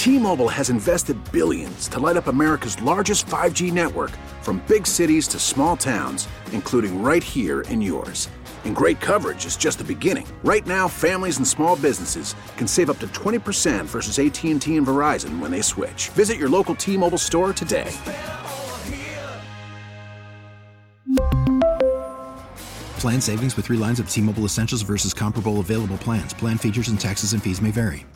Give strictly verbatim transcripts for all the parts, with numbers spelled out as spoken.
T-Mobile has invested billions to light up America's largest five G network, from big cities to small towns, including right here in yours. And great coverage is just the beginning. Right now, families and small businesses can save up to twenty percent versus A T and T and Verizon when they switch. Visit your local T-Mobile store today. Plan savings with three lines of T-Mobile Essentials versus comparable available plans. Plan features and taxes and fees may vary.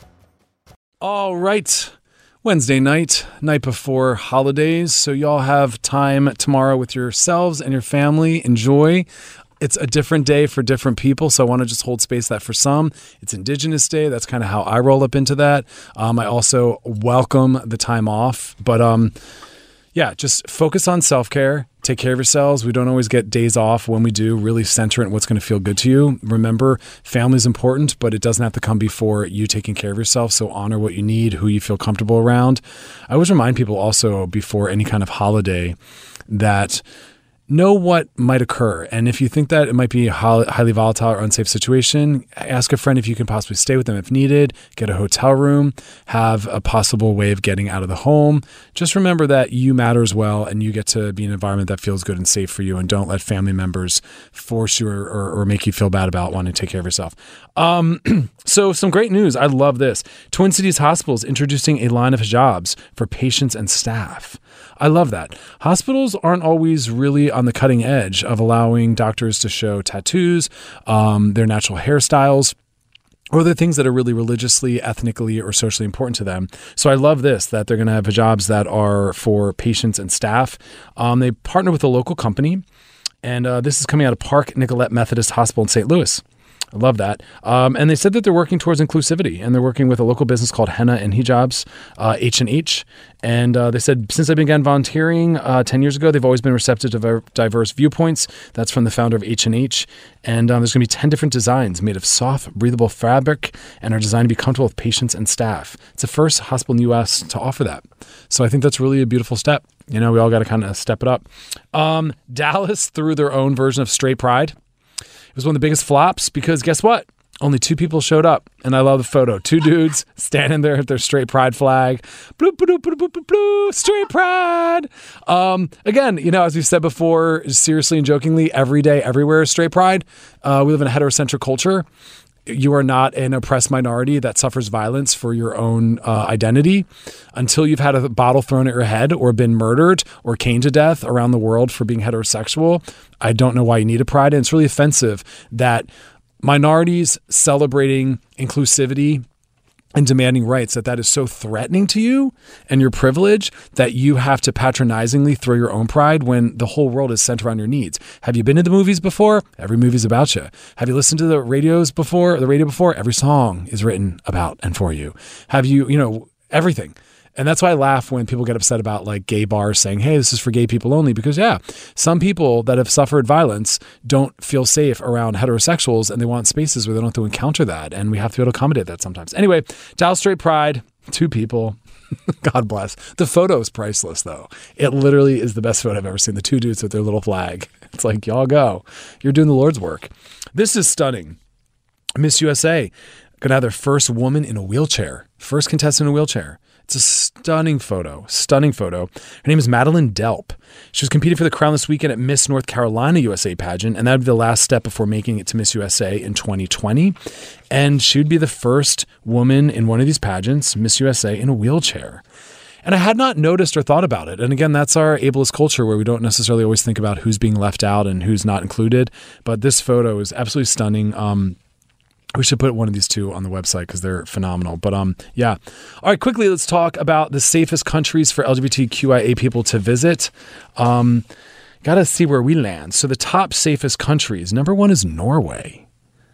All right. Wednesday night, night before holidays. So y'all have time tomorrow with yourselves and your family. Enjoy. It's a different day for different people, so I want to just hold space that for some, it's Indigenous Day. That's kind of how I roll up into that. Um, I also welcome the time off. But um, yeah, just focus on self-care. Take care of yourselves. We don't always get days off. When we do, really center in what's going to feel good to you. Remember, family is important, but it doesn't have to come before you taking care of yourself. So honor what you need, who you feel comfortable around. I always remind people also before any kind of holiday that know what might occur. And if you think that it might be a highly volatile or unsafe situation, ask a friend if you can possibly stay with them if needed, get a hotel room, have a possible way of getting out of the home. Just remember that you matter as well, and you get to be in an environment that feels good and safe for you, and don't let family members force you or, or, or make you feel bad about wanting to take care of yourself. Um, so some great news. I love this. Twin Cities Hospitals introducing a line of hijabs for patients and staff. I love that. Hospitals aren't always really on the cutting edge of allowing doctors to show tattoos, um, their natural hairstyles, or the things that are really religiously, ethnically, or socially important to them. So I love this, that they're going to have hijabs that are for patients and staff. Um, they partner with a local company, and uh, this is coming out of Park Nicollet Methodist Hospital in Saint Louis. I love that. Um, and they said that they're working towards inclusivity, and they're working with a local business called Henna and Hijabs, uh, H and H. And uh, they said, since I began volunteering uh, ten years ago, they've always been receptive to diverse viewpoints. That's from the founder of H and H. And um, there's going to be ten different designs made of soft, breathable fabric, and are designed to be comfortable with patients and staff. It's the first hospital in the U S to offer that. So I think that's really a beautiful step. You know, we all got to kind of step it up. Um, Dallas threw their own version of Straight Pride. It was one of the biggest flops because guess what? Only two people showed up, and I love the photo. Two dudes standing there at their Straight Pride flag. Bloop, bloop, bloop, bloop, bloop, bloop, Straight Pride. Um, again, you know, as we've said before, seriously and jokingly, every day, everywhere is Straight Pride. Uh, we live in a heterocentric culture. You are not an oppressed minority that suffers violence for your own uh, identity until you've had a bottle thrown at your head or been murdered or caned to death around the world for being heterosexual. I don't know why you need a pride. And it's really offensive that minorities celebrating inclusivity and demanding rights, that that is so threatening to you and your privilege that you have to patronizingly throw your own pride when the whole world is centered around your needs. Have you been to the movies before? Every movie's about you. Have you listened to the radios before? The radio before? Every song is written about and for you. Have you, you know, everything. And that's why I laugh when people get upset about like gay bars saying, hey, this is for gay people only. Because yeah, some people that have suffered violence don't feel safe around heterosexuals, and they want spaces where they don't have to encounter that. And we have to be able to accommodate that sometimes. Anyway, Dallas Straight Pride, two people. God bless. The photo is priceless though. It literally is the best photo I've ever seen. The two dudes with their little flag. It's like, y'all go. You're doing the Lord's work. This is stunning. Miss U S A going to have their first woman in a wheelchair. First contestant in a wheelchair. It's a stunning photo, stunning photo. Her name is Madeline Delp. She was competing for the crown this weekend at Miss North Carolina U S A pageant, and that would be the last step before making it to Miss U S A in twenty twenty. And she would be the first woman in one of these pageants, Miss U S A, in a wheelchair. And I had not noticed or thought about it. And again, that's our ableist culture where we don't necessarily always think about who's being left out and who's not included. But this photo is absolutely stunning. Um, We should put one of these two on the website because they're phenomenal. But um, yeah. All right, quickly, let's talk about the safest countries for L G B T Q I A people to visit. Um, Got to see where we land. So the top safest countries, number one is Norway.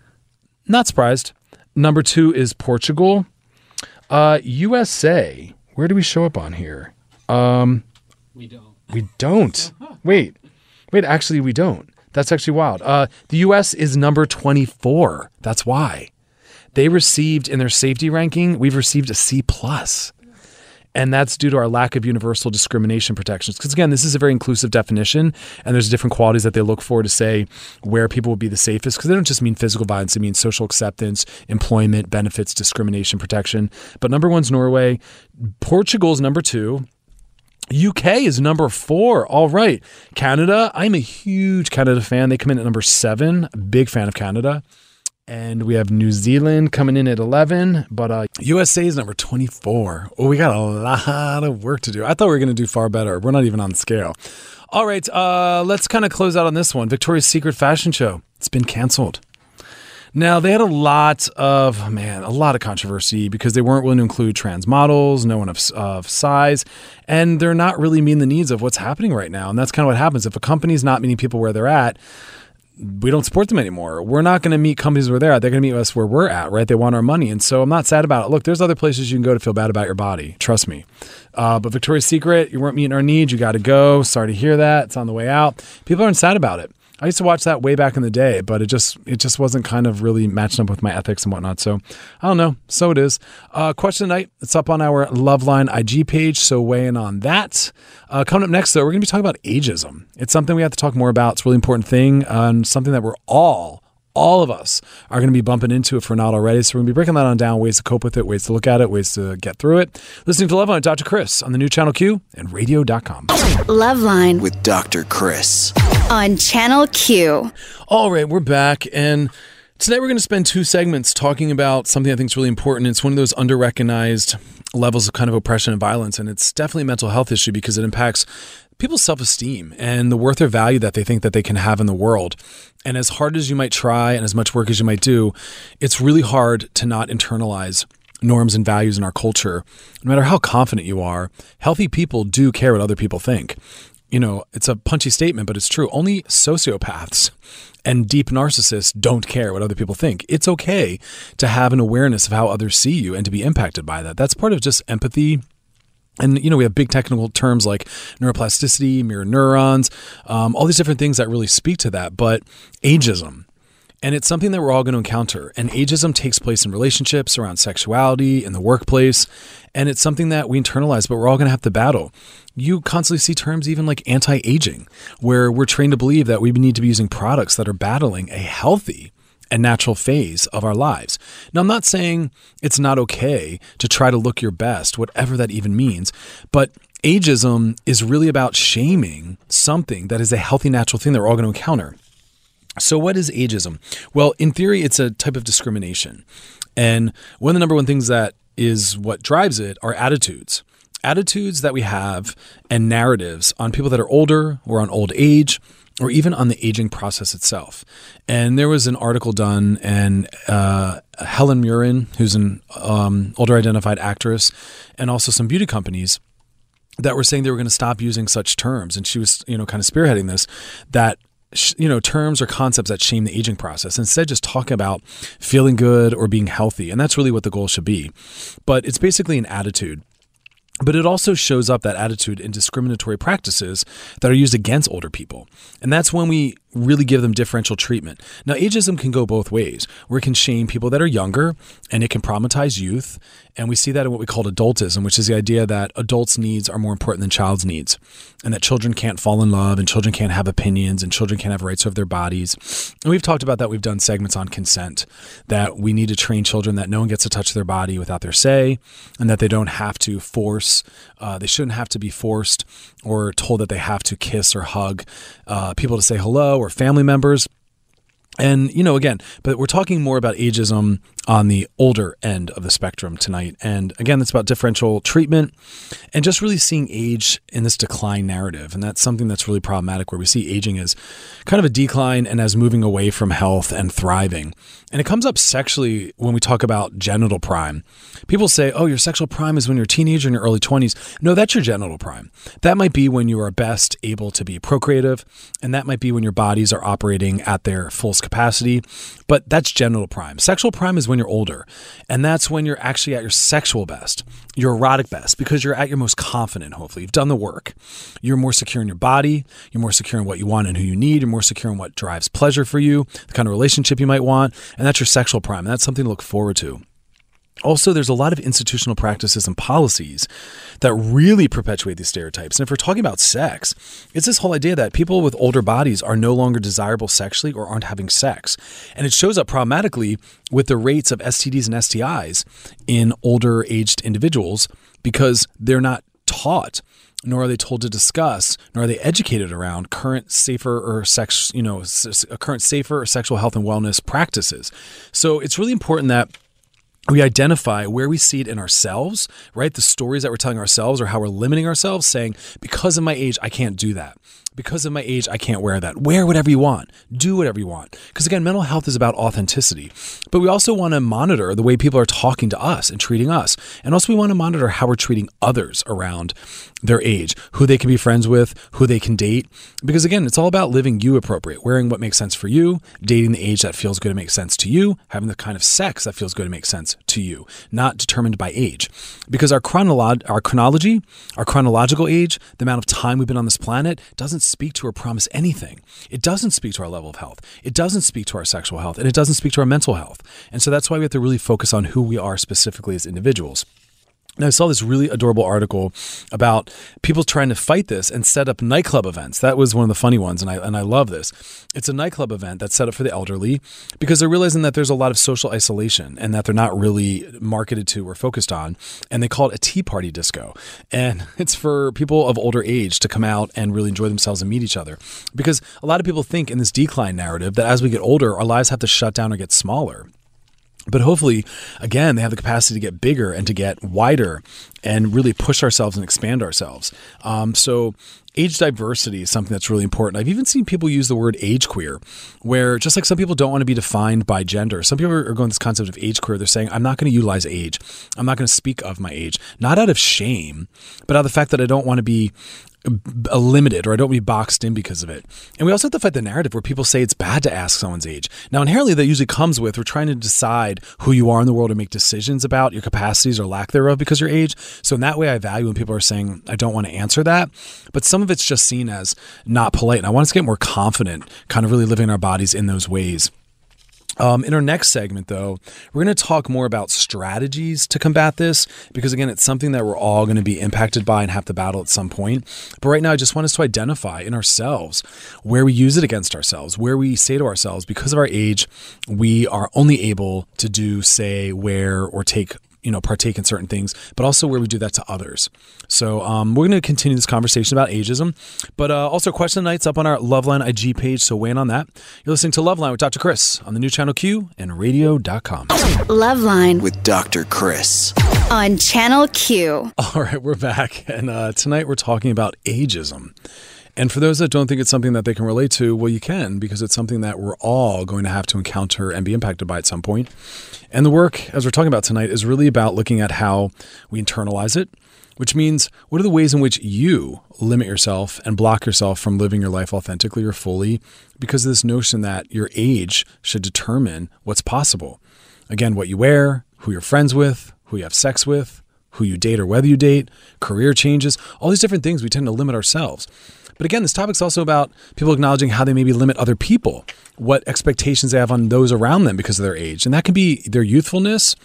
Not surprised. Number two is Portugal. Uh, U S A, where do we show up on here? Um, we don't. We don't. Wait. Wait, actually, we don't. That's actually wild. Uh, the U S is number twenty-four. That's why. They received, in their safety ranking, we've received a C plus. And that's due to our lack of universal discrimination protections. Because again, this is a very inclusive definition, and there's different qualities that they look for to say where people will be the safest. Because they don't just mean physical violence; they mean social acceptance, employment, benefits, discrimination protection. But number one's Norway, Portugal's number two. U K is number four. All right. Canada, I'm a huge Canada fan. They come in at number seven. Big fan of Canada. And we have New Zealand coming in at eleven, but uh, U S A is number twenty-four. Oh, we got a lot of work to do. I thought we were going to do far better. We're not even on scale. All right, uh, let's kind of close out on this one. Victoria's Secret fashion show. It's been canceled. Now, they had a lot of, man, a lot of controversy because they weren't willing to include trans models, no one of, of size, and they're not really meeting the needs of what's happening right now. And that's kind of what happens. If a company's not meeting people where they're at, we don't support them anymore. We're not going to meet companies where they're at. They're going to meet us where we're at, right? They want our money. And so I'm not sad about it. Look, there's other places you can go to feel bad about your body. Trust me. Uh, but Victoria's Secret, you weren't meeting our needs. You got to go. Sorry to hear that. It's on the way out. People aren't sad about it. I used to watch that way back in the day, but it just it just wasn't kind of really matching up with my ethics and whatnot. So I don't know. So it is. Uh, question tonight. It's up on our Loveline I G page. So weigh in on that. Uh, coming up next, though, we're going to be talking about ageism. It's something we have to talk more about. It's a really important thing, and um, something that we're all, all of us are going to be bumping into if we're not already. So we're going to be breaking that on down, ways to cope with it, ways to look at it, ways to get through it. Listening to Loveline with Doctor Chris on the new Channel Q and radio dot com. Loveline with Doctor Chris on Channel Q. All right, we're back, and today we're going to spend two segments talking about something I think is really important. It's one of those under-recognized levels of kind of oppression and violence, and it's definitely a mental health issue because it impacts people's self-esteem and the worth or value that they think that they can have in the world. And as hard as you might try and as much work as you might do, it's really hard to not internalize norms and values in our culture. No matter how confident you are, healthy people do care what other people think. You know, it's a punchy statement, but it's true. Only sociopaths and deep narcissists don't care what other people think. It's okay to have an awareness of how others see you and to be impacted by that. That's part of just empathy. And, you know, we have big technical terms like neuroplasticity, mirror neurons, um, all these different things that really speak to that. But ageism, and it's something that we're all going to encounter. And ageism takes place in relationships, around sexuality, in the workplace. And it's something that we internalize, but we're all going to have to battle. You constantly see terms even like anti-aging, where we're trained to believe that we need to be using products that are battling a healthy and natural phase of our lives. Now, I'm not saying it's not okay to try to look your best, whatever that even means, but ageism is really about shaming something that is a healthy, natural thing that we're all going to encounter. So what is ageism? Well, in theory, it's a type of discrimination. And one of the number one things that is what drives it are attitudes. Attitudes that we have and narratives on people that are older or on old age, or even on the aging process itself. And there was an article done, and uh, Helen Mirren, who's an um, older identified actress, and also some beauty companies that were saying they were going to stop using such terms. And she was, you know, kind of spearheading this, that you know, terms or concepts that shame the aging process. Instead, just talk about feeling good or being healthy. And that's really what the goal should be. But it's basically an attitude. But it also shows up, that attitude, in discriminatory practices that are used against older people. And that's when we really give them differential treatment. Now, ageism can go both ways, where it can shame people that are younger and it can problematize youth. And we see that in what we call adultism, which is the idea that adults' needs are more important than child's needs, and that children can't fall in love, and children can't have opinions, and children can't have rights over their bodies. And we've talked about that. We've done segments on consent, that we need to train children that no one gets to touch their body without their say, and that they don't have to force, uh, they shouldn't have to be forced or told that they have to kiss or hug uh, people to say hello, or family members. And, you know, again, but we're talking more about ageism on the older end of the spectrum tonight. And again, it's about differential treatment and just really seeing age in this decline narrative. And that's something that's really problematic, where we see aging as kind of a decline and as moving away from health and thriving. And it comes up sexually when we talk about genital prime. People say, oh, your sexual prime is when you're a teenager in your early twenties. No, that's your genital prime. That might be when you are best able to be procreative. And that might be when your bodies are operating at their full capacity. But that's genital prime. Sexual prime is when you're older. And that's when you're actually at your sexual best, your erotic best, because you're at your most confident, hopefully. You've done the work. You're more secure in your body. You're more secure in what you want and who you need. You're more secure in what drives pleasure for you, the kind of relationship you might want. And that's your sexual prime. And that's something to look forward to. Also, there's a lot of institutional practices and policies that really perpetuate these stereotypes. And if we're talking about sex, it's this whole idea that people with older bodies are no longer desirable sexually or aren't having sex. And it shows up problematically with the rates of S T Ds and S T Is in older aged individuals because they're not taught, nor are they told to discuss, nor are they educated around current safer or sex, you know, current safer or sexual health and wellness practices. So it's really important that we identify where we see it in ourselves, right? The stories that we're telling ourselves or how we're limiting ourselves, saying, because of my age, I can't do that. Because of my age, I can't wear that. Wear whatever you want. Do whatever you want. Because again, mental health is about authenticity. But we also want to monitor the way people are talking to us and treating us. And also we want to monitor how we're treating others around their age, who they can be friends with, who they can date. Because again, it's all about living you appropriate, wearing what makes sense for you, dating the age that feels good and makes sense to you, having the kind of sex that feels good and makes sense to you, not determined by age. Because our, chronolo- our chronology, our chronological age, the amount of time we've been on this planet doesn't speak to or promise anything. It doesn't speak to our level of health. It doesn't speak to our sexual health, and it doesn't speak to our mental health. And so that's why we have to really focus on who we are specifically as individuals. Now, I saw this really adorable article about people trying to fight this and set up nightclub events. That was one of the funny ones, and I and I love this. It's a nightclub event that's set up for the elderly because they're realizing that there's a lot of social isolation and that they're not really marketed to or focused on, and they call it a tea party disco. And it's for people of older age to come out and really enjoy themselves and meet each other. Because a lot of people think in this decline narrative that as we get older, our lives have to shut down or get smaller. But hopefully, again, they have the capacity to get bigger and to get wider and really push ourselves and expand ourselves. Um, so age diversity is something that's really important. I've even seen people use the word age queer, where just like some people don't want to be defined by gender, some people are going this concept of age queer. They're saying, I'm not going to utilize age. I'm not going to speak of my age, not out of shame, but out of the fact that I don't want to be limited or I don't want to be boxed in because of it. And we also have to fight the narrative where people say it's bad to ask someone's age. Now, inherently, that usually comes with we're trying to decide who you are in the world or make decisions about your capacities or lack thereof because of your age. So in that way, I value when people are saying, I don't want to answer that. But some of it's just seen as not polite. And I want us to get more confident, kind of really living our bodies in those ways. Um, in our next segment, though, we're going to talk more about strategies to combat this because, again, it's something that we're all going to be impacted by and have to battle at some point. But right now, I just want us to identify in ourselves where we use it against ourselves, where we say to ourselves, because of our age, we are only able to do, say, wear, or take you know, partake in certain things, but also where we do that to others. So um, we're going to continue this conversation about ageism, but uh, also question of the night's up on our Loveline I G page, so weigh in on that. You're listening to Loveline with Doctor Chris on the new Channel Q and radio dot com. Loveline with Doctor Chris on Channel Q. All right, we're back, and uh, tonight we're talking about ageism. And for those that don't think it's something that they can relate to, well, you can, because it's something that we're all going to have to encounter and be impacted by at some point. And the work, as we're talking about tonight, is really about looking at how we internalize it, which means what are the ways in which you limit yourself and block yourself from living your life authentically or fully because of this notion that your age should determine what's possible. Again, what you wear, who you're friends with, who you have sex with, who you date or whether you date, career changes, all these different things we tend to limit ourselves. But again, this topic's also about people acknowledging how they maybe limit other people, what expectations they have on those around them because of their age. And that can be their youthfulness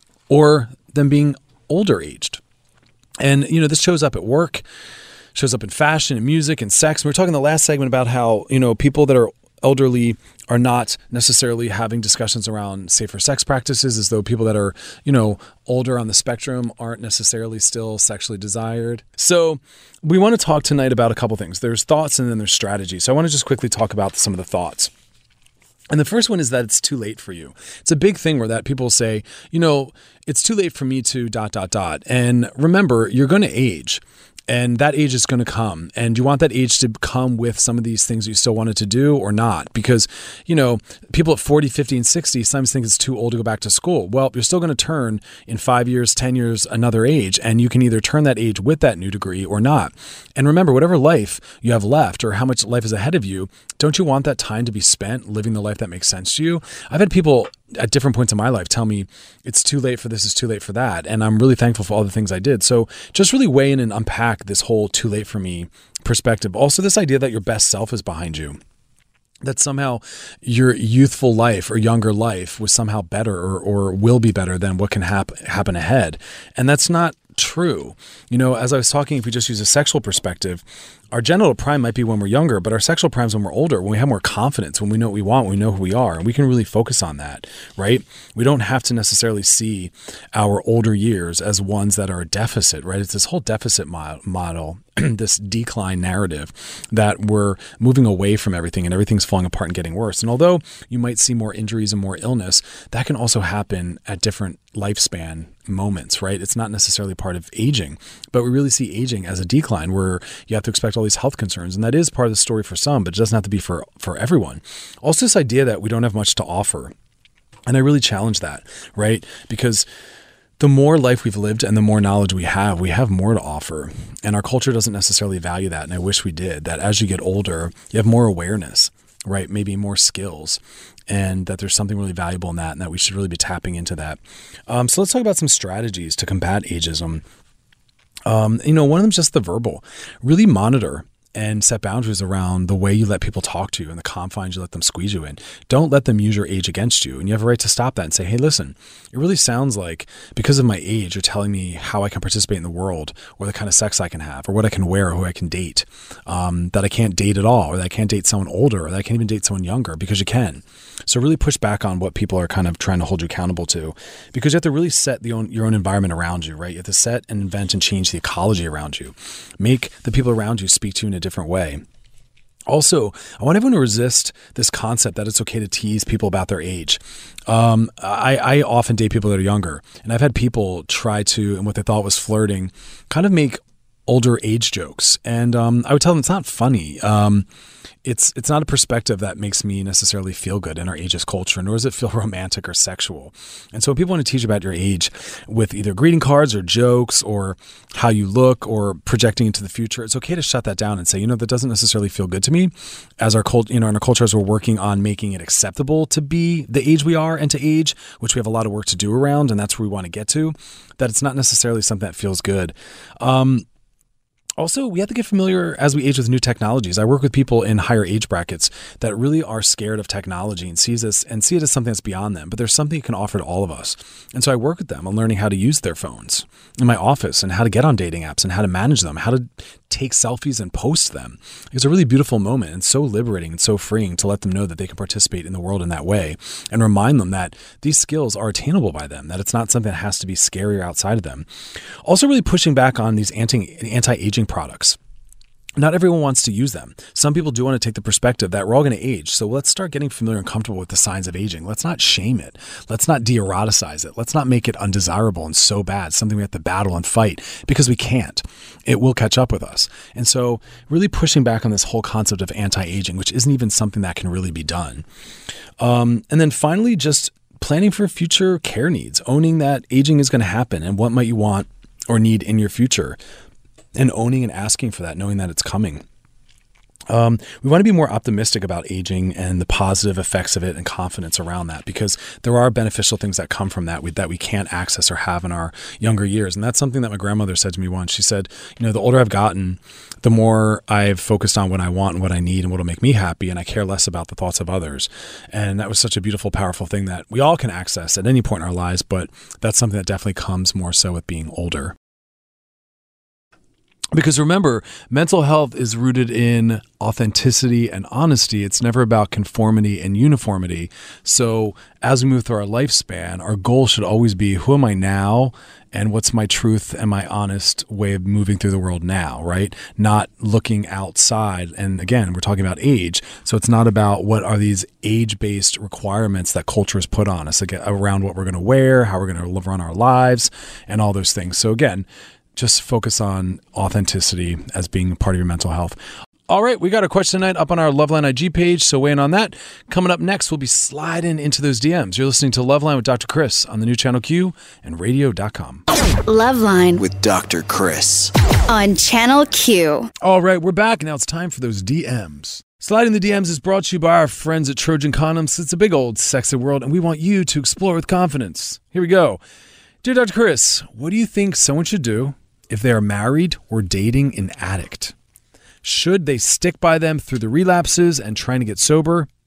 or them being older aged. And, you know, this shows up at work, shows up in fashion and music and sex. And we were talking in the last segment about how, you know, people that are elderly are not necessarily having discussions around safer sex practices, as though people that are, you know, older on the spectrum aren't necessarily still sexually desired. So we want to talk tonight about a couple things. There's thoughts and then there's strategy. So I want to just quickly talk about some of the thoughts. And the first one is that it's too late for you. It's a big thing where that people say, you know, it's too late for me to dot, dot, dot. And remember, you're going to age. And that age is going to come. And you want that age to come with some of these things you still wanted to do or not. Because, you know, people at forty, fifty, and sixty sometimes think it's too old to go back to school. Well, you're still going to turn in five years, ten years, another age. And you can either turn that age with that new degree or not. And remember, whatever life you have left or how much life is ahead of you, don't you want that time to be spent living the life that makes sense to you? I've had people at different points in my life tell me it's too late for this, it's too late for that. And I'm really thankful for all the things I did. So just really weigh in and unpack this whole too late for me perspective. Also this idea that your best self is behind you. that somehow your youthful life or younger life was somehow better or, or will be better than what can hap- happen ahead. And that's not true. You know, as I was talking, if we just use a sexual perspective, our genital prime might be when we're younger, but our sexual prime is when we're older, when we have more confidence, when we know what we want, when we know who we are, and we can really focus on that, right? We don't have to necessarily see our older years as ones that are a deficit, right? It's this whole deficit mo- model, this decline narrative that we're moving away from everything and everything's falling apart and getting worse. And although you might see more injuries and more illness, that can also happen at different lifespan moments, right? It's not necessarily part of aging, but we really see aging as a decline where you have to expect all these health concerns. And that is part of the story for some, but it doesn't have to be for, for everyone. Also, this idea that we don't have much to offer. And I really challenge that, right? Because the more life we've lived and the more knowledge we have, we have more to offer. And our culture doesn't necessarily value that. And I wish we did, that as you get older, you have more awareness, right? Maybe more skills, and that there's something really valuable in that, and that we should really be tapping into that. Um, so let's talk about some strategies to combat ageism. Um, you know, one of them is just the verbal. Really monitor and set boundaries around the way you let people talk to you and the confines you let them squeeze you in. Don't let them use your age against you. And you have a right to stop that and say, hey, listen, it really sounds like because of my age, you're telling me how I can participate in the world, or the kind of sex I can have, or what I can wear, or who I can date, um, that I can't date at all, or that I can't date someone older, or that I can't even date someone younger, because you can. So really push back on what people are kind of trying to hold you accountable to, because you have to really set the own, your own environment around you, right? You have to set and invent and change the ecology around you. Make the people around you speak to you in a different way. Also, I want everyone to resist this concept that it's okay to tease people about their age. Um, I, I often date people that are younger, and I've had people try to, and what they thought was flirting, kind of make older age jokes. And um, I would tell them it's not funny. Um, it's it's not a perspective that makes me necessarily feel good in our ageist culture, nor does it feel romantic or sexual. And so when people want to teach about your age with either greeting cards or jokes or how you look or projecting into the future, it's okay to shut that down and say, you know, that doesn't necessarily feel good to me. As our cult, you know, in our culture, as we're working on making it acceptable to be the age we are and to age, which we have a lot of work to do around, and that's where we want to get to, that it's not necessarily something that feels good. Um, Also, we have to get familiar as we age with new technologies. I work with people in higher age brackets that really are scared of technology and sees this and see it as something that's beyond them. But there's something it can offer to all of us. And so I work with them on learning how to use their phones in my office and how to get on dating apps and how to manage them, how to take selfies and post them. It's a really beautiful moment and so liberating and so freeing to let them know that they can participate in the world in that way and remind them that these skills are attainable by them, that it's not something that has to be scary or outside of them. Also really pushing back on these anti, anti-aging products. Not everyone wants to use them. Some people do want to take the perspective that we're all going to age. So let's start getting familiar and comfortable with the signs of aging. Let's not shame it. Let's not de-eroticize it. Let's not make it undesirable and so bad, something we have to battle and fight, because we can't. It will catch up with us. And so really pushing back on this whole concept of anti-aging, which isn't even something that can really be done. Um, and then finally, just planning for future care needs, owning that aging is going to happen and what might you want or need in your future. And owning and asking for that, knowing that it's coming. Um, we want to be more optimistic about aging and the positive effects of it and confidence around that, because there are beneficial things that come from that we, that we can't access or have in our younger years. And that's something that my grandmother said to me once. She said, you know, the older I've gotten, the more I've focused on what I want and what I need and what will make me happy, and I care less about the thoughts of others. And that was such a beautiful, powerful thing that we all can access at any point in our lives, but that's something that definitely comes more so with being older. Because remember, mental health is rooted in authenticity and honesty. It's never about conformity and uniformity. So as we move through our lifespan, our goal should always be, who am I now? And what's my truth and my honest way of moving through the world now, right? Not looking outside. And again, we're talking about age. So it's not about what are these age-based requirements that culture has put on us around what we're going to wear, how we're going to run our lives, and all those things. So again, just focus on authenticity as being part of your mental health. All right, we got a question tonight up on our Loveline I G page, so weigh in on that. Coming up next, we'll be sliding into those D Ms. You're listening to Loveline with Doctor Chris on the new Channel Q and radio dot com. Loveline with Doctor Chris on Channel Q. All right, we're back. Now it's time for those D Ms. Sliding the D Ms is brought to you by our friends at Trojan Condoms. It's a big old sexy world, and we want you to explore with confidence. Here we go. Dear Doctor Chris, what do you think someone should do if they are married or dating an addict? Should they stick by them through the relapses and trying to get sober?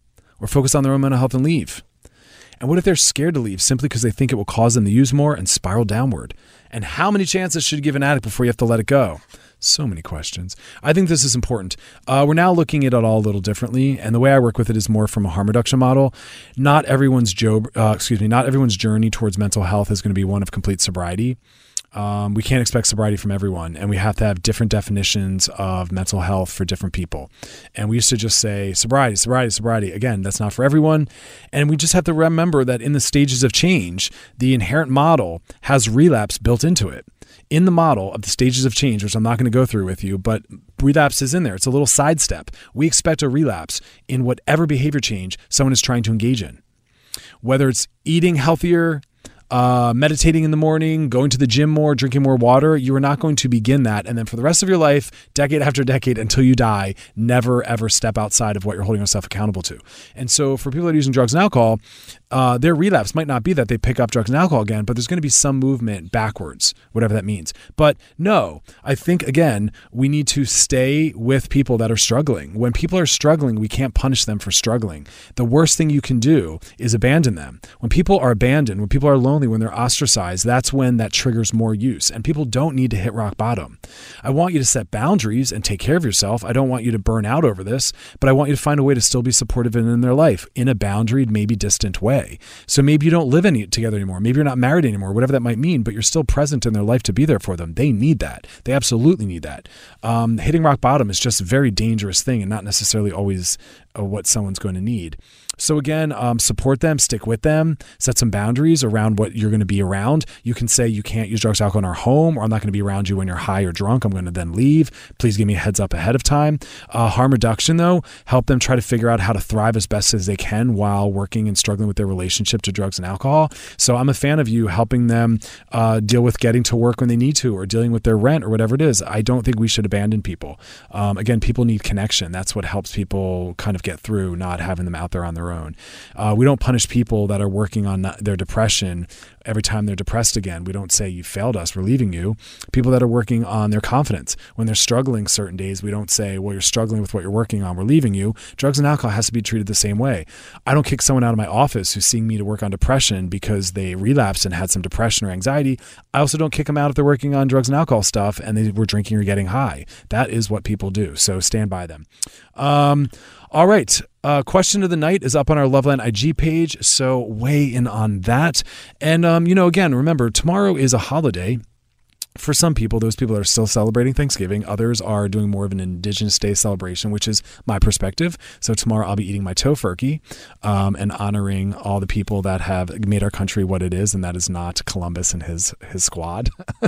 or focus on their own mental health and leave? And what if they're scared to leave simply because they think it will cause them to use more and spiral downward? And how many chances should you give an addict before you have to let it go? So many questions. I think this is important. Uh, we're now looking at it all a little differently, and the way I work with it is more from a harm reduction model. Not everyone's jo- uh, excuse me, not everyone's journey towards mental health is going to be one of complete sobriety. Um, we can't expect sobriety from everyone, and we have to have different definitions of mental health for different people. And we used to just say sobriety, sobriety, sobriety. Again, that's not for everyone. And we just have to remember that in the stages of change, the inherent model has relapse built into it. In the model of the stages of change, which I'm not going to go through with you, but relapse is in there. It's a little sidestep. We expect a relapse in whatever behavior change someone is trying to engage in. Whether it's eating healthier, Uh, meditating in the morning, going to the gym more, drinking more water, you are not going to begin that. And then for the rest of your life, decade after decade, until you die, never, ever step outside of what you're holding yourself accountable to. And so for people that are using drugs and alcohol, uh, their relapse might not be that they pick up drugs and alcohol again, but there's going to be some movement backwards, whatever that means. But no, I think, again, we need to stay with people that are struggling. When people are struggling, we can't punish them for struggling. The worst thing you can do is abandon them. When people are abandoned, when people are lonely, when they're ostracized, that's when that triggers more use. And people don't need to hit rock bottom. I want you to set boundaries and take care of yourself. I don't want you to burn out over this, but I want you to find a way to still be supportive in their life in a boundaried, maybe distant way. So maybe you don't live any together anymore. Maybe you're not married anymore, whatever that might mean, but you're still present in their life to be there for them. They need that. They absolutely need that. Um, hitting rock bottom is just a very dangerous thing and not necessarily always uh, what someone's going to need. So again, um, support them, stick with them, set some boundaries around what you're going to be around. You can say you can't use drugs, alcohol in our home, or I'm not going to be around you when you're high or drunk. I'm going to then leave. Please give me a heads up ahead of time. Uh, harm reduction, though, help them try to figure out how to thrive as best as they can while working and struggling with their relationship to drugs and alcohol. So I'm a fan of you helping them uh, deal with getting to work when they need to, or dealing with their rent or whatever it is. I don't think we should abandon people. Um, again, people need connection. That's what helps people kind of get through, not having them out there on their own. Uh, we don't punish people that are working on their depression every time they're depressed again. We don't say you failed us, we're leaving you. People that are working on their confidence, when they're struggling certain days, we don't say, well, you're struggling with what you're working on, we're leaving you. Drugs and alcohol has to be treated the same way. I don't kick someone out of my office who's seeing me to work on depression because they relapsed and had some depression or anxiety. I also don't kick them out if they're working on drugs and alcohol stuff and they were drinking or getting high. That is what people do. So stand by them. Um, all right. Uh, question of the night is up on our Loveline I G page, so weigh in on that. And, um, you know, again, remember, tomorrow is a holiday. For some people, those people are still celebrating Thanksgiving. Others are doing more of an Indigenous Day celebration, which is my perspective. So tomorrow I'll be eating my tofurkey um, and honoring all the people that have made our country what it is, and that is not Columbus and his his squad.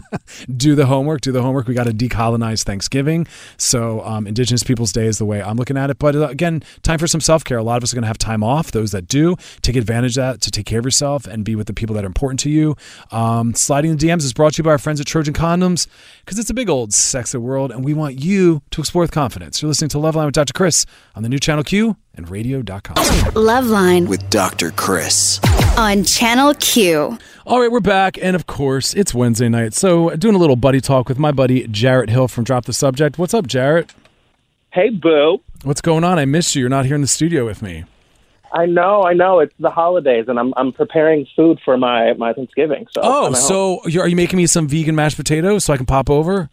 do the homework, do the homework. We got to decolonize Thanksgiving. So um, Indigenous Peoples Day is the way I'm looking at it. But uh, again, time for some self-care. A lot of us are going to have time off. Those that do, take advantage of that to take care of yourself and be with the people that are important to you. Um, sliding the D Ms is brought to you by our friends at Trojan Condoms, because it's a big old sexy world and we want you to explore with confidence. You're listening to Loveline with Doctor Chris on the new Channel Q and radio dot com. Loveline with Doctor Chris on Channel Q. All right, we're back, and of course, it's Wednesday night, so doing a little buddy talk with my buddy Jarrett Hill from Drop the Subject. What's up, Jarrett? Hey, boo. What's going on? I missed you. You're not here in the studio with me. I know, I know. It's the holidays, and I'm I'm preparing food for my, my Thanksgiving. So oh, so you're, are you making me some vegan mashed potatoes so I can pop over?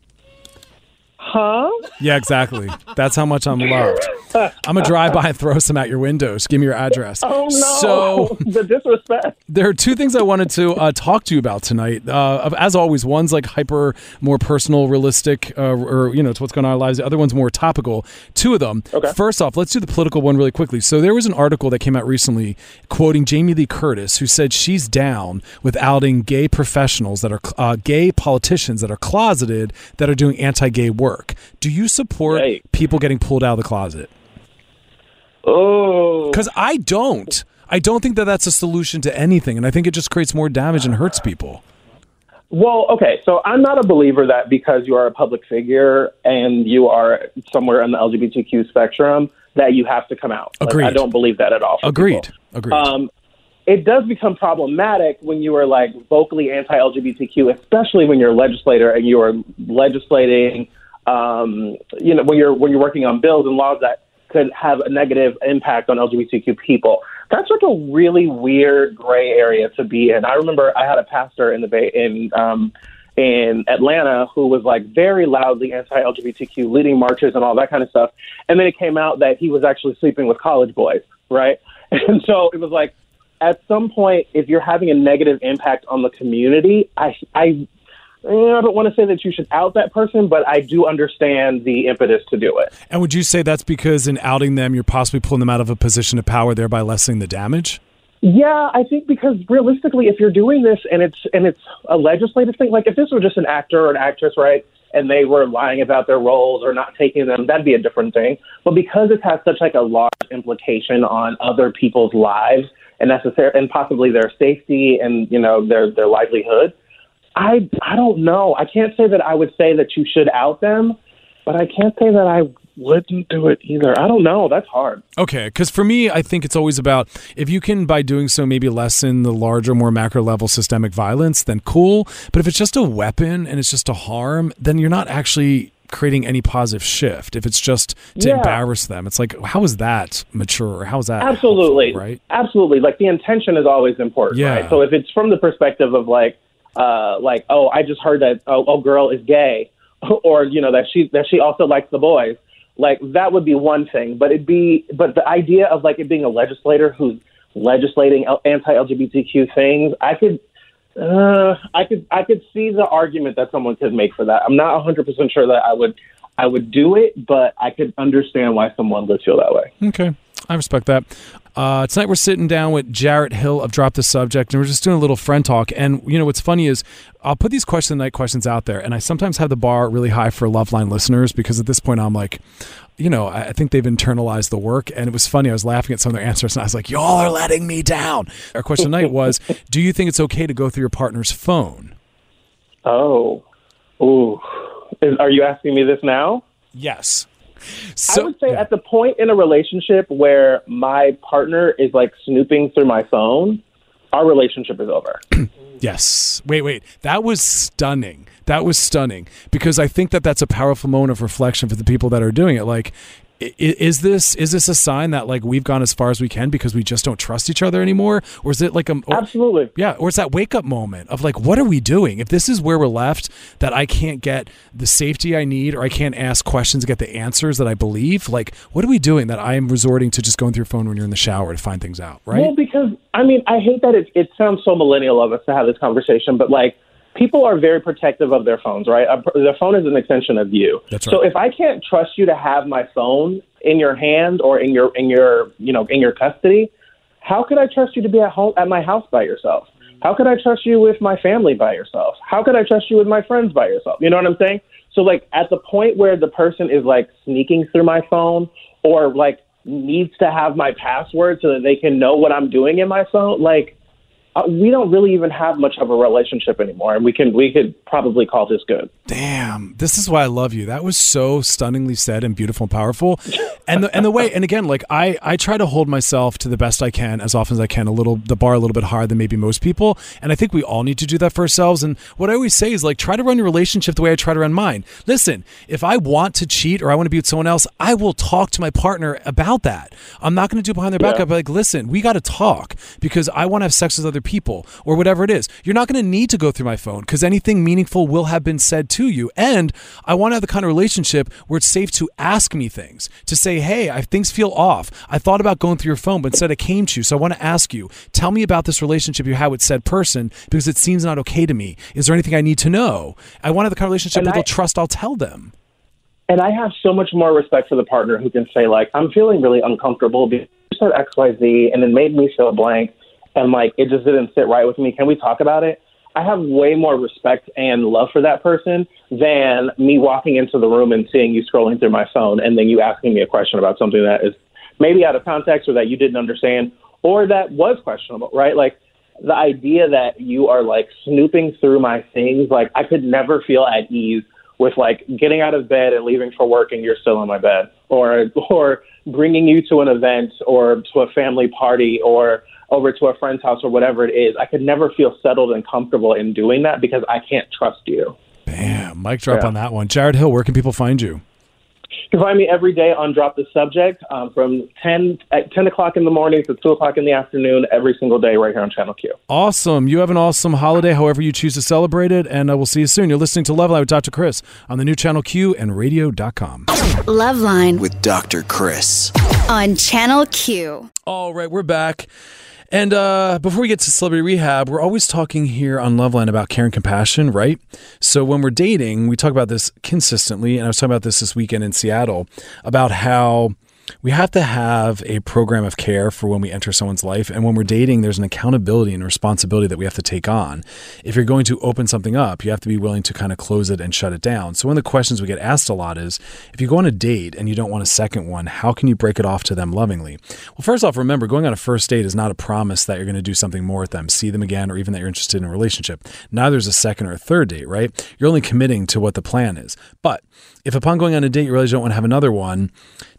Huh? Yeah, exactly. That's how much I'm loved. I'm going to drive by and throw some at your windows. Give me your address. Oh, no. So, the disrespect. There are two things I wanted to uh, talk to you about tonight. Uh, as always, one's like hyper, more personal, realistic, uh, or, you know, it's what's going on in our lives. The other one's more topical. Two of them. Okay. First off, let's do the political one really quickly. So there was an article that came out recently quoting Jamie Lee Curtis, who said she's down with outing gay professionals that are uh, gay politicians that are closeted that are doing anti-gay work. Do you support Yay. people getting pulled out of the closet? Oh. Because I don't. I don't think that that's a solution to anything, and I think it just creates more damage and hurts people. Well, okay, so I'm not a believer that because you are a public figure and you are somewhere in the L G B T Q spectrum that you have to come out. Agreed. Like, I don't believe that at all. Agreed. People. Agreed. Um, it does become problematic when you are like vocally anti-L G B T Q, especially when you're a legislator and you are legislating. Um, you know, when you're when you're working on bills and laws that could have a negative impact on L G B T Q people. That's like a really weird gray area to be in. I remember I had a pastor in the Bay in um, in Atlanta who was like very loudly anti-L G B T Q, leading marches and all that kind of stuff. And then it came out that he was actually sleeping with college boys, right? And so it was like, at some point, if you're having a negative impact on the community, I, I, I don't want to say that you should out that person, but I do understand the impetus to do it. And would you say that's because in outing them, you're possibly pulling them out of a position of power, thereby lessening the damage? Yeah, I think because realistically, if you're doing this and it's and it's a legislative thing, like if this were just an actor or an actress, right, and they were lying about their roles or not taking them, that'd be a different thing. But because it has such like a large implication on other people's lives and necessary and possibly their safety and, you know, their their livelihood, I I don't know. I can't say that I would say that you should out them, but I can't say that I wouldn't do it either. I don't know. That's hard. Okay, because for me, I think it's always about if you can, by doing so, maybe lessen the larger, more macro level systemic violence, then cool. But if it's just a weapon and it's just a harm, then you're not actually creating any positive shift. If it's just to Yeah. embarrass them, it's like, how is that mature? How is that Absolutely. helpful, right? Absolutely. Like the intention is always important, Yeah. right? So if it's from the perspective of like, uh, like, oh, I just heard that oh, oh girl is gay, or you know that she that she also likes the boys, like that would be one thing. But it'd be, but the idea of like it being a legislator who's legislating anti-L G B T Q things, I could, uh, I could, I could see the argument that someone could make for that. I'm not one hundred percent sure that I would, I would do it, but I could understand why someone would feel that way. Okay. I respect that. Uh, tonight we're sitting down with Jarrett Hill of Drop the Subject, and we're just doing a little friend talk. And, you know, what's funny is I'll put these question night questions out there, and I sometimes have the bar really high for Loveline listeners because at this point I'm like, you know, I think they've internalized the work. And it was funny. I was laughing at some of their answers, and I was like, y'all are letting me down. Our question tonight was, do you think it's okay to go through your partner's phone? Oh, ooh. Is, are you asking me this now? Yes. So, I would say yeah. at the point in a relationship where my partner is like snooping through my phone, our relationship is over. Yes. Wait, wait. That was stunning. That was stunning because I think that that's a powerful moment of reflection for the people that are doing it. Like, i- is this is this a sign that like we've gone as far as we can because we just don't trust each other anymore, or is it like a or, Absolutely. yeah, or it's that wake up moment of like, what are we doing? If this is where we're left, that I can't get the safety I need, or I can't ask questions to get the answers that I believe. Like, what are we doing that I am resorting to just going through your phone when you're in the shower to find things out, right? Well, because, I mean, I hate that it, it sounds so millennial of us to have this conversation, but like, people are very protective of their phones, right? Uh, their phone is an extension of you. That's right. So if I can't trust you to have my phone in your hand or in your, in your, you know, in your custody, how could I trust you to be at home, at my house by yourself? How could I trust you with my family by yourself? How could I trust you with my friends by yourself? You know what I'm saying? So like at the point where the person is like sneaking through my phone or like needs to have my password so that they can know what I'm doing in my phone, like, Uh, we don't really even have much of a relationship anymore, and we can we could probably call this good. Damn, this is why I love you. That was so stunningly said and beautiful and powerful. And the and the way and again, like I, I try to hold myself to the best I can as often as I can, a little the bar a little bit higher than maybe most people. And I think we all need to do that for ourselves. And what I always say is like try to run your relationship the way I try to run mine. Listen, if I want to cheat or I want to be with someone else, I will talk to my partner about that. I'm not going to do it behind their back. Yeah. I'll be like, listen, we got to talk because I want to have sex with other people or whatever it is. You're not going to need to go through my phone because anything meaningful will have been said to you. And I want to have the kind of relationship where it's safe to ask me things, to say, hey, I, things feel off. I thought about going through your phone, but instead I came to you. So I want to ask you, tell me about this relationship you had with said person because it seems not okay to me. Is there anything I need to know? I want to have the kind of relationship And that I- they'll trust I'll tell them. And I have so much more respect for the partner who can say, like, I'm feeling really uncomfortable because you said X, Y, Z, and it made me feel blank, and, like, it just didn't sit right with me. Can we talk about it? I have way more respect and love for that person than me walking into the room and seeing you scrolling through my phone and then you asking me a question about something that is maybe out of context or that you didn't understand or that was questionable, right? Like, the idea that you are, like, snooping through my things, like, I could never feel at ease with like getting out of bed and leaving for work and you're still in my bed, or or bringing you to an event or to a family party or over to a friend's house or whatever it is. I could never feel settled and comfortable in doing that because I can't trust you. Bam, mic drop Yeah. on that one. Jarrett Hill, where can people find you? You You can find me every day on Drop the Subject um, from ten, at ten o'clock in the morning to two o'clock in the afternoon every single day right here on Channel Q. Awesome. You have an awesome holiday, however you choose to celebrate it, and uh, we'll see you soon. You're listening to Loveline with Doctor Chris on the new Channel Q and radio dot com. Loveline With Doctor Chris. on Channel Q. All right, we're back. And uh, before we get to Celebrity Rehab, we're always talking here on Loveline about care and compassion, right? So when we're dating, we talk about this consistently, and I was talking about this this weekend in Seattle, about how we have to have a program of care for when we enter someone's life. And when we're dating, there's an accountability and responsibility that we have to take on. If you're going to open something up, you have to be willing to kind of close it and shut it down. So one of the questions we get asked a lot is, if you go on a date and you don't want a second one, how can you break it off to them lovingly? Well, first off, remember, going on a first date is not a promise that you're going to do something more with them, see them again, or even that you're interested in a relationship. Neither is a second or a third date, right? You're only committing to what the plan is. But if upon going on a date, you realize you don't want to have another one,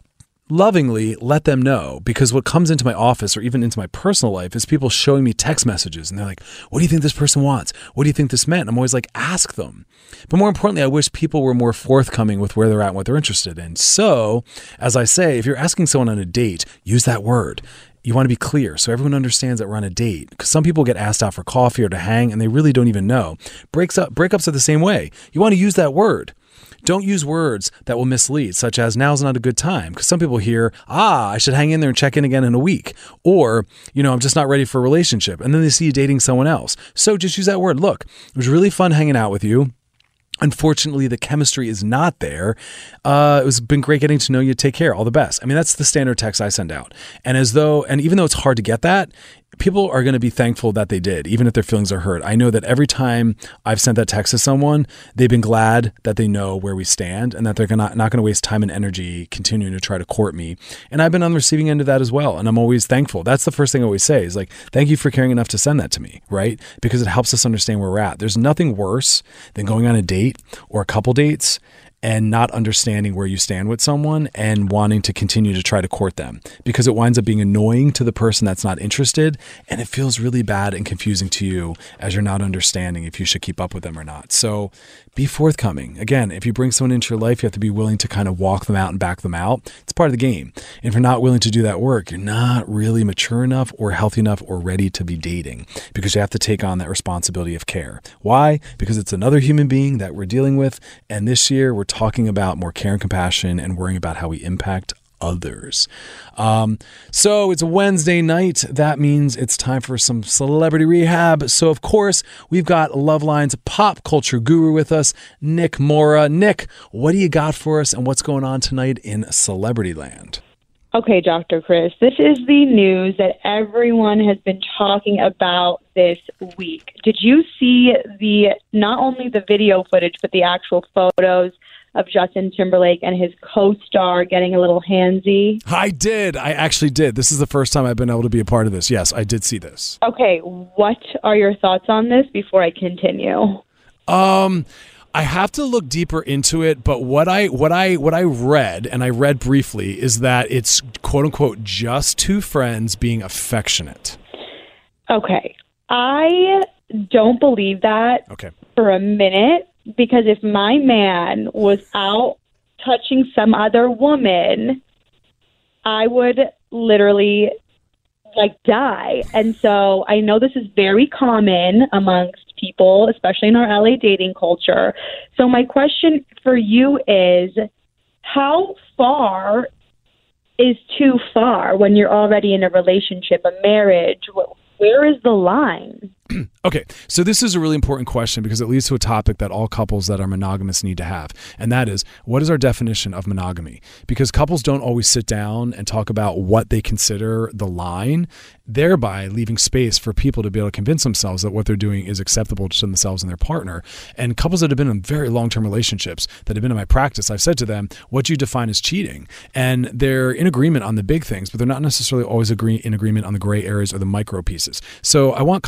lovingly let them know, because what comes into my office or even into my personal life is people showing me text messages and they're like, what do you think this person wants? What do you think this meant? And I'm always like, ask them. But more importantly, I wish people were more forthcoming with where they're at and what they're interested in. So as I say, if you're asking someone on a date, use that word. You want to be clear so everyone understands that we're on a date, because some people get asked out for coffee or to hang and they really don't even know. Breaks up, breakups are the same way. You want to use that word. Don't use words that will mislead, such as now's not a good time. Because some people hear, ah, I should hang in there and check in again in a week. Or, you know, I'm just not ready for a relationship. And then they see you dating someone else. So just use that word. Look, it was really fun hanging out with you. Unfortunately, the chemistry is not there. Uh, it was been great getting to know you. Take care. All the best. I mean, that's the standard text I send out. And as though, and even though it's hard to get that, people are going to be thankful that they did, even if their feelings are hurt. I know that every time I've sent that text to someone, they've been glad that they know where we stand and that they're not, not going to waste time and energy continuing to try to court me. And I've been on the receiving end of that as well. And I'm always thankful. That's the first thing I always say is like, thank you for caring enough to send that to me, right? Because it helps us understand where we're at. There's nothing worse than going on a date or a couple dates and not understanding where you stand with someone and wanting to continue to try to court them, because it winds up being annoying to the person that's not interested, and it feels really bad and confusing to you as you're not understanding if you should keep up with them or not. So be forthcoming. Again, if you bring someone into your life, you have to be willing to kind of walk them out and back them out. It's part of the game. And if you're not willing to do that work, you're not really mature enough or healthy enough or ready to be dating, because you have to take on that responsibility of care. Why? Because it's another human being that we're dealing with. And this year we're talking about more care and compassion and worrying about how we impact others. Um, so it's a Wednesday night. That means it's time for some celebrity rehab. So of course, we've got Loveline's pop culture guru with us, Nick Mora. Nick, what do you got for us and what's going on tonight in Celebrity Land? Okay, Doctor Chris, this is the news that everyone has been talking about this week. Did you see the, not only the video footage, but the actual photos of Justin Timberlake and his co-star getting a little handsy? I did. I actually did. This is the first time I've been able to be a part of this. Yes, I did see this. Okay, what are your thoughts on this before I continue? Um... I have to look deeper into it, but what I what I what I read, and I read briefly, is that it's quote unquote just two friends being affectionate. Okay. I don't believe that okay. for a minute, because if my man was out touching some other woman, I would literally like die. And so I know this is very common amongst people, especially in our L A dating culture. So my question for you is, how far is too far when you're already in a relationship, a marriage? Where is the line? Okay, so this is a really important question because it leads to a topic that all couples that are monogamous need to have, and that is, what is our definition of monogamy? Because couples don't always sit down and talk about what they consider the line, thereby leaving space for people to be able to convince themselves that what they're doing is acceptable to themselves and their partner. And couples that have been in very long-term relationships that have been in my practice, I've said to them, what do you define as cheating? And they're in agreement on the big things, but they're not necessarily always agree in agreement on the gray areas or the micro pieces. So I want couples to talk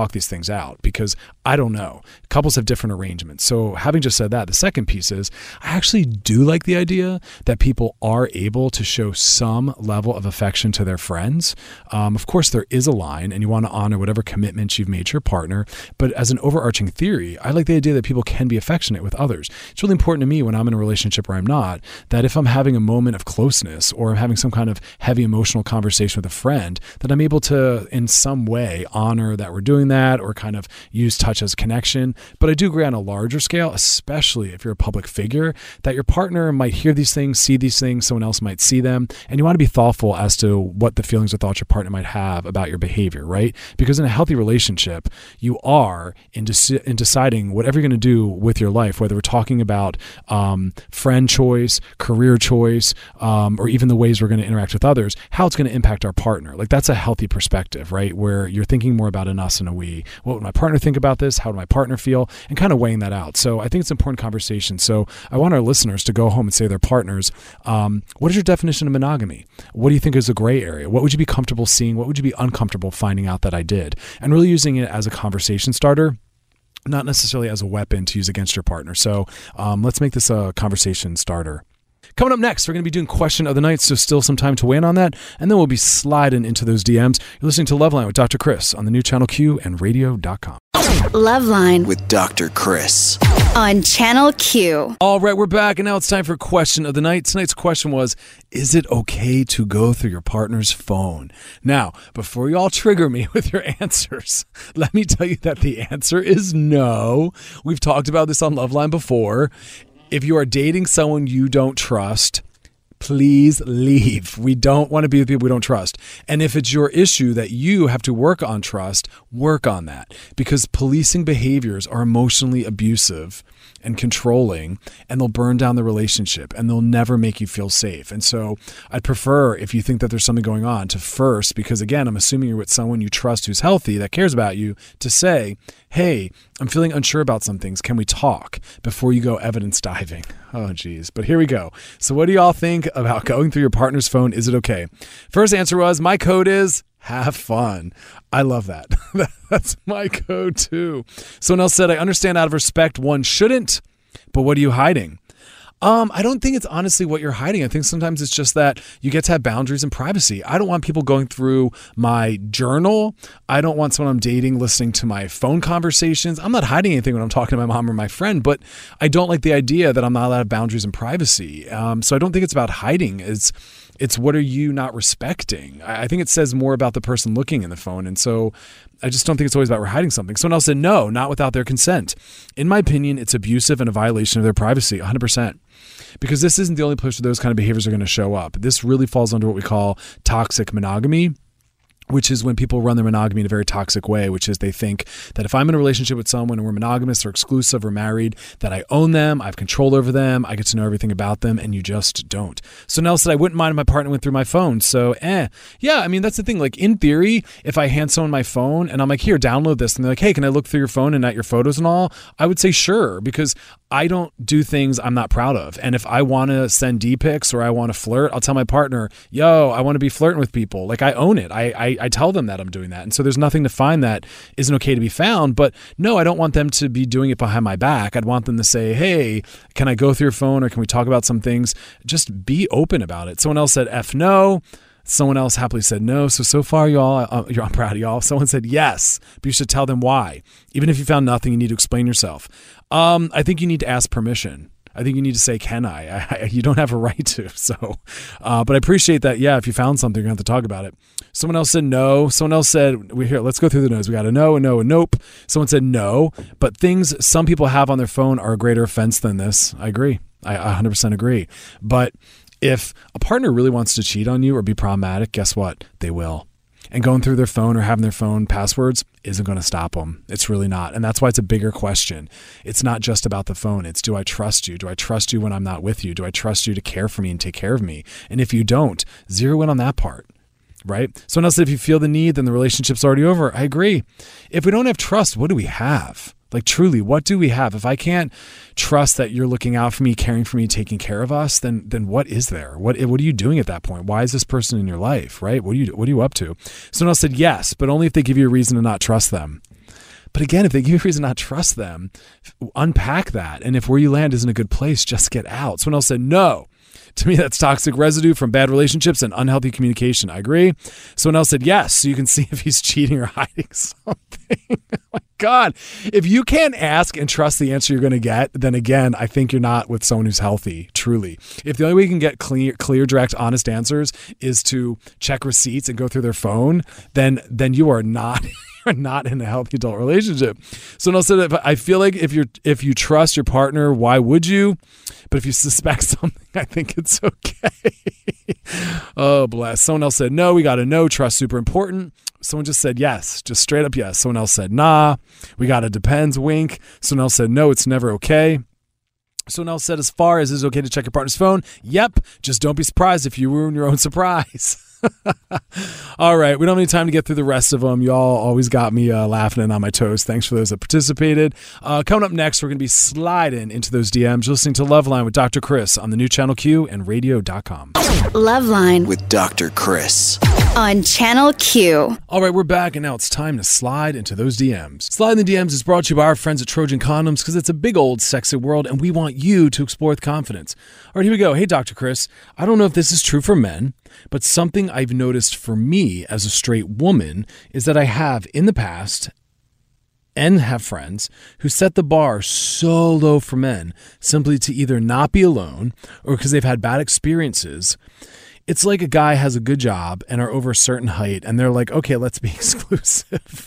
talk these things out, because I don't know. Couples have different arrangements. So having just said that, the second piece is I actually do like the idea that people are able to show some level of affection to their friends. Um, of course, there is a line, and you want to honor whatever commitments you've made to your partner. But as an overarching theory, I like the idea that people can be affectionate with others. It's really important to me when I'm in a relationship where I'm not, that if I'm having a moment of closeness or I'm having some kind of heavy emotional conversation with a friend, that I'm able to in some way honor that we're doing that or kind of use touch as connection. But I do agree on a larger scale, especially if you're a public figure, that your partner might hear these things, see these things, someone else might see them, and you want to be thoughtful as to what the feelings or thoughts your partner might have about your behavior, right? Because in a healthy relationship, you are in, deci- in deciding whatever you're going to do with your life, whether we're talking about um, friend choice, career choice, um, or even the ways we're going to interact with others, how it's going to impact our partner. Like that's a healthy perspective, right? Where you're thinking more about an us and a we. What would my partner think about this? How would my partner feel? And kind of weighing that out. So I think it's an important conversation. So I want our listeners to go home and say to their partners, um, what is your definition of monogamy? What do you think is a gray area? What would you be comfortable seeing? What would you be uncomfortable finding out that I did? And really using it as a conversation starter, not necessarily as a weapon to use against your partner. So um, let's make this a conversation starter. Coming up next, we're going to be doing question of the night, so still some time to weigh in on that, and then we'll be sliding into those D Ms. You're listening to Loveline with Doctor Chris on the new Channel Q and radio dot com. Loveline with Doctor Chris on Channel Q. All right, we're back, and now it's time for question of the night. Tonight's question was, is it okay to go through your partner's phone? Now, before you all trigger me with your answers, let me tell you that the answer is no. We've talked about this on Loveline before. If you are dating someone you don't trust, please leave. We don't want to be with people we don't trust. And if it's your issue that you have to work on trust, work on that. Because policing behaviors are emotionally abusive and controlling, and they'll burn down the relationship, and they'll never make you feel safe. And so I'd prefer, if you think that there's something going on, to first, because again, I'm assuming you're with someone you trust who's healthy, that cares about you, to say, hey, I'm feeling unsure about some things. Can we talk before you go evidence diving? Oh, geez. But here we go. So what do y'all think about going through your partner's phone? Is it okay? First answer was, my code is have fun. I love that. That's my code too. Someone else said, I understand out of respect one shouldn't, but what are you hiding? Um, I don't think it's honestly what you're hiding. I think sometimes it's just that you get to have boundaries and privacy. I don't want people going through my journal. I don't want someone I'm dating listening to my phone conversations. I'm not hiding anything when I'm talking to my mom or my friend, but I don't like the idea that I'm not allowed to have boundaries and privacy. Um, so I don't think it's about hiding. It's It's what are you not respecting? I think it says more about the person looking in the phone. And so I just don't think it's always about we're hiding something. Someone else said, no, not without their consent. In my opinion, it's abusive and a violation of their privacy, one hundred percent. Because this isn't the only place where those kind of behaviors are going to show up. This really falls under what we call toxic monogamy, which is when people run their monogamy in a very toxic way, which is they think that if I'm in a relationship with someone and we're monogamous or exclusive or married, that I own them, I have control over them, I get to know everything about them, and you just don't. So Nell said, I wouldn't mind if my partner went through my phone. So, eh. Yeah, I mean, that's the thing. Like, in theory, if I hand someone my phone and I'm like, here, download this, and they're like, hey, can I look through your phone and at your photos and all? I would say sure, because I don't do things I'm not proud of. And if I want to send D-pics or I want to flirt, I'll tell my partner, yo, I want to be flirting with people. Like, I own it. I, I, I tell them that I'm doing that. And so there's nothing to find that isn't okay to be found. But no, I don't want them to be doing it behind my back. I'd want them to say, hey, can I go through your phone or can we talk about some things? Just be open about it. Someone else said F no. Someone else happily said no. So, so far, y'all, uh, I'm proud of y'all. Someone said yes, but you should tell them why. Even if you found nothing, you need to explain yourself. Um, I think you need to ask permission. I think you need to say, can I? I, I you don't have a right to. So, uh, but I appreciate that. Yeah, if you found something, you're going to have to talk about it. Someone else said no. Someone else said, we here, let's go through the no's. We got a no, a no, a nope. Someone said no, but things some people have on their phone are a greater offense than this. I agree. I one hundred percent agree. But if a partner really wants to cheat on you or be problematic, guess what? They will. And going through their phone or having their phone passwords isn't going to stop them. It's really not. And that's why it's a bigger question. It's not just about the phone. It's, do I trust you? Do I trust you when I'm not with you? Do I trust you to care for me and take care of me? And if you don't, zero in on that part, right? Someone else said, if you feel the need, then the relationship's already over. I agree. If we don't have trust, what do we have? Like, truly, what do we have? If I can't trust that you're looking out for me, caring for me, taking care of us, then then what is there? What what are you doing at that point? Why is this person in your life, right? What are you what are you up to? Someone else said yes, but only if they give you a reason to not trust them. But again, if they give you a reason not to trust them, unpack that. And if where you land isn't a good place, just get out. Someone else said no. To me, that's toxic residue from bad relationships and unhealthy communication. I agree. Someone else said yes, so you can see if he's cheating or hiding something. Oh my God. If you can't ask and trust the answer you're going to get, then again, I think you're not with someone who's healthy, truly. If the only way you can get clear, clear, direct, honest answers is to check receipts and go through their phone, then then you are not... are not in a healthy adult relationship. So no, so that I feel like if you're if you trust your partner, why would you? But if you suspect something, I think it's okay. Oh, bless. Someone else said no. We got to know. Trust super important. Someone just said yes, just straight up yes. Someone else said nah. We got to depends. Wink. Someone else said no. It's never okay. Someone else said as far as is okay to check your partner's phone. Yep. Just don't be surprised if you ruin your own surprise. All right. We don't have any time to get through the rest of them. Y'all always got me uh, laughing and on my toes. Thanks for those that participated. Uh, coming up next, we're going to be sliding into those D Ms. You're listening to Loveline with Doctor Chris on the new Channel Q and radio dot com. Loveline with Doctor Chris on Channel Q. All right, we're back, and now it's time to slide into those D Ms. Slide in the D Ms is brought to you by our friends at Trojan Condoms because it's a big old sexy world, and we want you to explore with confidence. All right, here we go. Hey, Doctor Chris, I don't know if this is true for men, but something I've noticed for me as a straight woman is that I have in the past and have friends who set the bar so low for men simply to either not be alone or because they've had bad experiences. It's like a guy has a good job and are over a certain height and they're like, okay, let's be exclusive.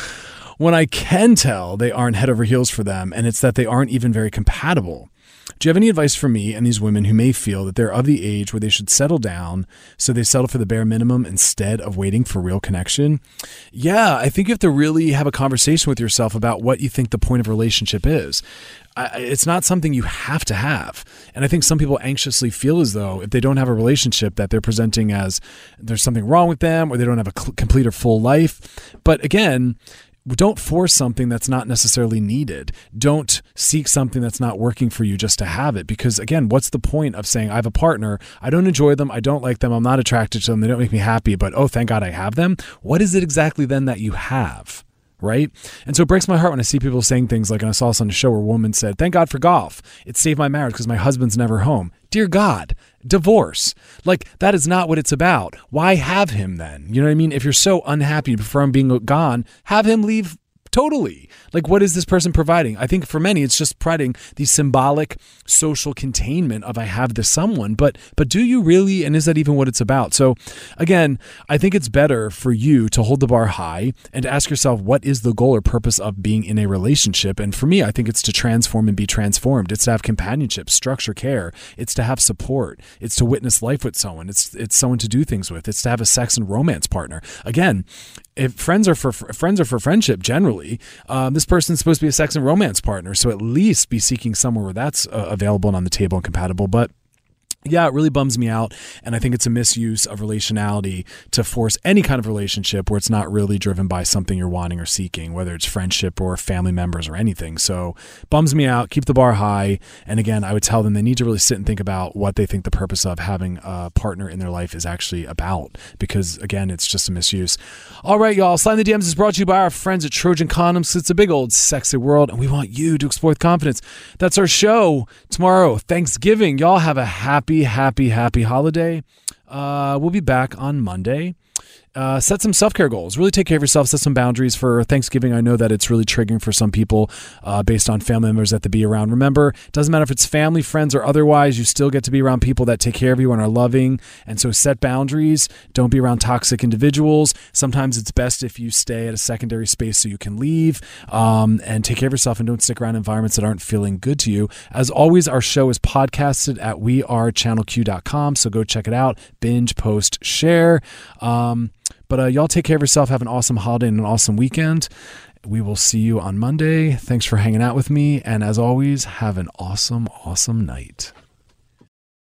When I can tell they aren't head over heels for them, and it's that they aren't even very compatible. Do you have any advice for me and these women who may feel that they're of the age where they should settle down, so they settle for the bare minimum instead of waiting for real connection? Yeah, I think you have to really have a conversation with yourself about what you think the point of a relationship is. I, it's not something you have to have. And I think some people anxiously feel as though if they don't have a relationship that they're presenting as there's something wrong with them or they don't have a cl- complete or full life. But again, don't force something that's not necessarily needed. Don't seek something that's not working for you just to have it. Because again, what's the point of saying I have a partner, I don't enjoy them, I don't like them, I'm not attracted to them, they don't make me happy, but oh, thank God I have them? What is it exactly then that you have? Right? And so it breaks my heart when I see people saying things like, and I saw this on a show where a woman said, thank God for golf. It saved my marriage because my husband's never home. Dear God, divorce. Like, that is not what it's about. Why have him then? You know what I mean? If you're so unhappy, you prefer him being gone, have him leave totally. Like, what is this person providing? I think for many, it's just providing the symbolic social containment of I have this someone, but but do you really? And is that even what it's about? So again, I think it's better for you to hold the bar high and to ask yourself, what is the goal or purpose of being in a relationship? And for me, I think it's to transform and be transformed. It's to have companionship, structure, care. It's to have support. It's to witness life with someone. It's it's someone to do things with. It's to have a sex and romance partner. Again, if friends are for friends are for friendship, generally, um, this person's supposed to be a sex and romance partner. So at least be seeking somewhere where that's uh, available and on the table and compatible. But yeah, it really bums me out. And I think it's a misuse of relationality to force any kind of relationship where it's not really driven by something you're wanting or seeking, whether it's friendship or family members or anything. So bums me out. Keep the bar high. And again, I would tell them they need to really sit and think about what they think the purpose of having a partner in their life is actually about. Because again, it's just a misuse. All right, y'all. Slide in the D Ms is brought to you by our friends at Trojan Condoms. It's a big old sexy world and we want you to explore with confidence. That's our show tomorrow. Thanksgiving. Y'all have a happy Happy, happy holiday. Uh, we'll be back on Monday. Uh, set some self-care goals. Really take care of yourself. Set some boundaries for Thanksgiving. I know that it's really triggering for some people uh, based on family members that to be around. Remember, it doesn't matter if it's family, friends, or otherwise. You still get to be around people that take care of you and are loving. And so set boundaries. Don't be around toxic individuals. Sometimes it's best if you stay at a secondary space so you can leave. Um, and take care of yourself and don't stick around environments that aren't feeling good to you. As always, our show is podcasted at we are channel q dot com. So go check it out. Binge, post, share. Um, But uh, y'all take care of yourself. Have an awesome holiday and an awesome weekend. We will see you on Monday. Thanks for hanging out with me. And as always, have an awesome, awesome night.